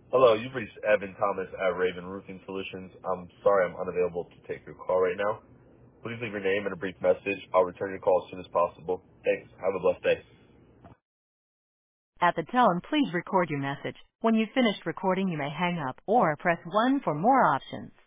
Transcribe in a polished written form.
Hello, you've reached Evan Thomas at Raven Roofing Solutions. I'm sorry I'm unavailable to take your call right now. Please leave your name and a brief message. I'll return your call as soon as possible. Thanks. Have a blessed day. At the tone, please record your message. When you've finished recording, you may hang up or press 1 for more options.